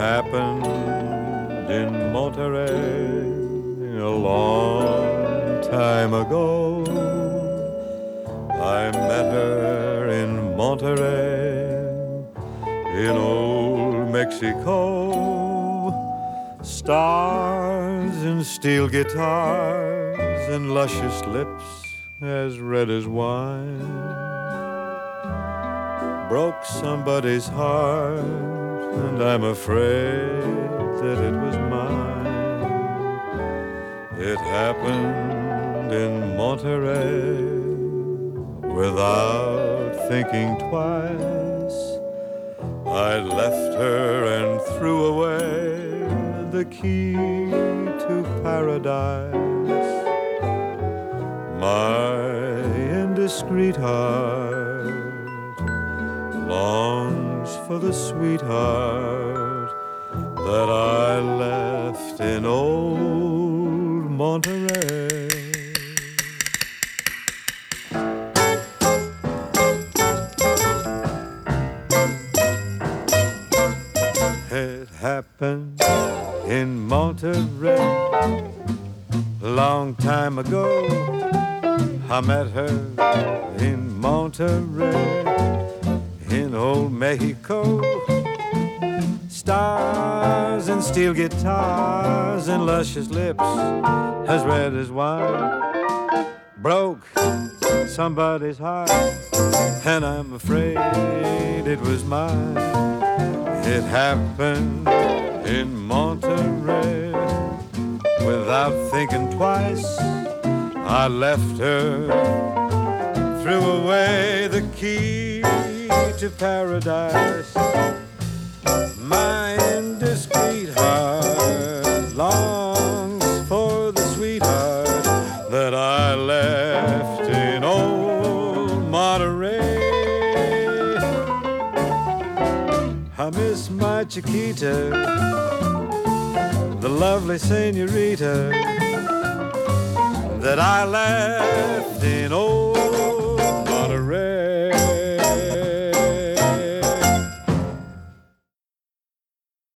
happened in Monterey a long time ago. I met her in Monterey, in old Mexico. Stars and steel guitars and luscious lips as red as wine broke somebody's heart, and I'm afraid that it was mine. It happened in Monterey without thinking twice. I left her and threw away the key to paradise. My indiscreet heart longs for the sweetheart that I left in old Monterey. It happened in Monterey a long time ago. I met her in Monterey, in old Mexico. Stars and steel guitars and luscious lips as red as wine broke somebody's heart, and I'm afraid it was mine. It happened in Monterey without thinking twice. I left her, threw away the key to paradise. My indiscreet heart longs for the sweetheart that I left in old Monterey. I miss my Chiquita, the lovely senorita that I left in old